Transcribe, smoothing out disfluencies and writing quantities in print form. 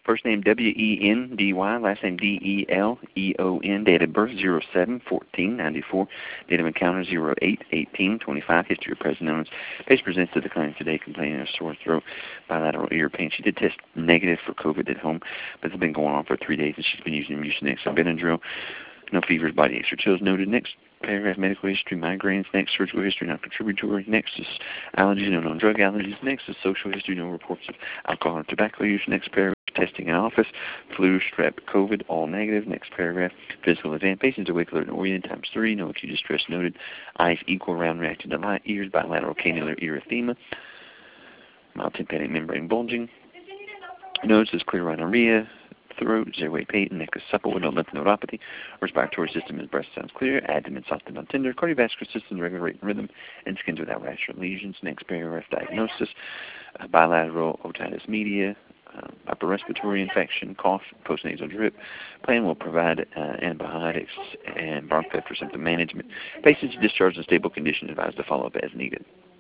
First name W-E-N-D-Y, last name D-E-L-E-O-N, date of birth 07/14/94, date of encounter 08/18/25, history of present illness. Patient presents to the clinic today complaining of sore throat, bilateral ear pain. She did test negative for COVID at home, but it's been going on for 3 days, and she's been using Mucinex and Benadryl. No fevers, body aches or chills noted. Next paragraph, medical history, migraines. Next, surgical history, not contributory. Next is allergies, no known drug allergies. Next is social history, no reports of alcohol or tobacco use. Next paragraph, testing in office, flu, strep, COVID, all negative. Next paragraph, physical exam. Patients awake, alert, and oriented, ×3. No acute distress noted. Eyes equal, round, reacting to light. Ears, bilateral cannular erythema. Mild tympanic membrane bulging. Nose is clear rhinorrhea. Throat is airway patent. Neck is supple with no lymph nodopathy. Respiratory system is breast sounds clear. Abdomen soft and not tender. Cardiovascular system regular rate and rhythm. And skin without rash or lesions. Next paragraph, diagnosis. Bilateral otitis media. Upper respiratory infection, cough, postnasal drip. Plan will provide antibiotics and bronchopeptic symptom management. Patients discharged in stable condition advised to follow up as needed.